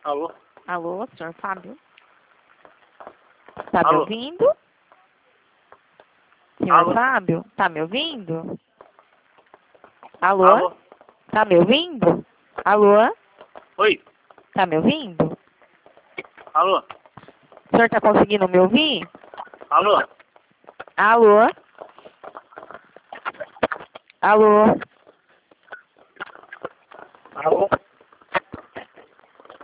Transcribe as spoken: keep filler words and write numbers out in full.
Alô? Alô, senhor Fábio? Tá me Alô? ouvindo? Senhor Alô? Fábio, tá me ouvindo? Alô? Alô? Tá me ouvindo? Alô? Oi? Tá me ouvindo? Alô? O senhor tá conseguindo me ouvir? Alô? Alô? Alô? Alô?